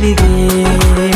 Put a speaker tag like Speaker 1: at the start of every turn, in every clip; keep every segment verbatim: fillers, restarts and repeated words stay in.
Speaker 1: келген.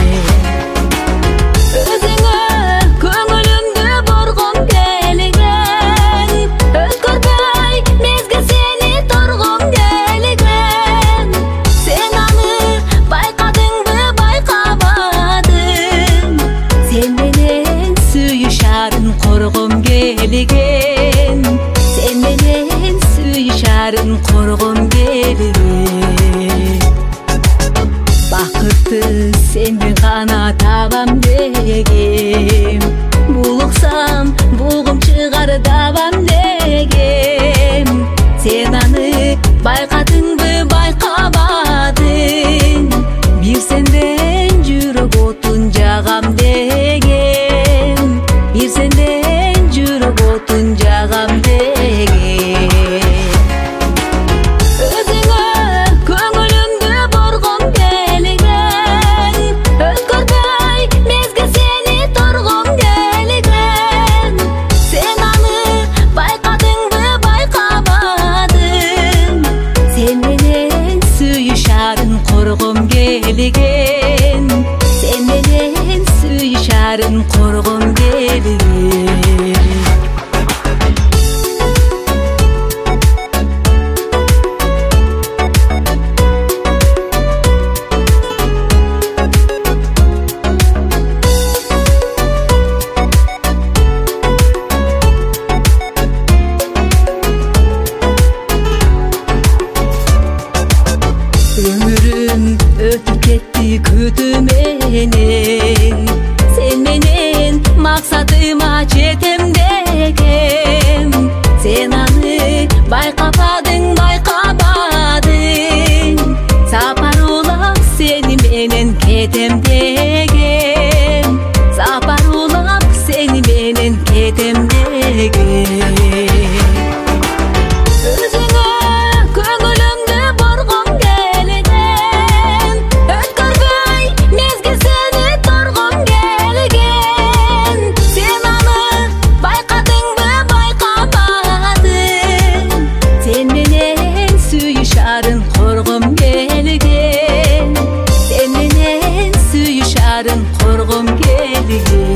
Speaker 1: Өзіңе көңілімді бұрғым келген, өткөрбөй мезгіл сені тұрғым келген. Сен аны байқадыңбы, байқамадың, сен менен сүйішарын қорғым келген. Сен менен сүйішарын қорғым келген. Бақытты сенбен ғана табам дегем, булықсам буғым шығар табам дегем. Сен аны байқадыңбы, байқамадың, бир сенден жүрек отун жағам дегем, бир сенден жүрек отун жағам деген. Өзіңе көңілімді бұрғым келген, өткөрбөй мезгіл сені тұрғым келген. Сен аны байқадыңбы, байқамадың, сен менен сүйішарын қорғым келген. Сен менен сүйішарын қорғым келген. Өмірім өтіп кетті күтуменен, сен менен мақсатыма жетем дегем. Сен аны байқамадың, байқамадың, сапар улап сені менен кетем дегем, сапар улап сені менен кетем дегем. Өзіңе көңілімді бұрғым келген, өткөрбөй мезгіл сені тұрғым келген. Сен аны байқадыңбы, байқамадың, сен менен сүйішарын қорғым келген. Сен менен сүйішарын қорғым келген.